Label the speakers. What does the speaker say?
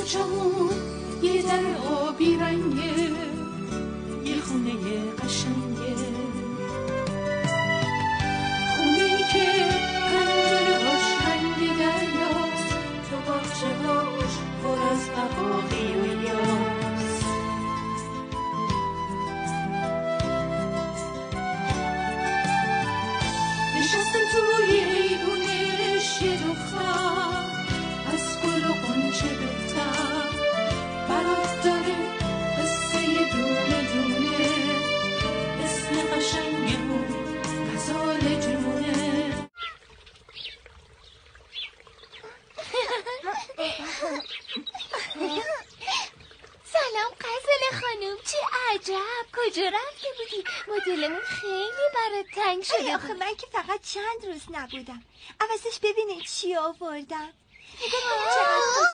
Speaker 1: کوچمون یه در آبی رنگه، یه خونه قشنگه، خونه‌ای که پنجره‌هاش رنگ دریاست، تو باغچه‌هاش پر از بقاقی و یاس. نشستن توی ایوونش یه دختر، از گل و غنچه بهتر برات داره قصه دونه دونه، اسم قشنگه و غزال جونه.
Speaker 2: سلام غزال خانم، چه عجب، کجا رفته بودی؟ مدلمون خیلی برات تنگ شده.
Speaker 3: آخه من که فقط چند روز نبودم، عوضش ببینید چی آوردم. نگاه کنید چقدر خوش.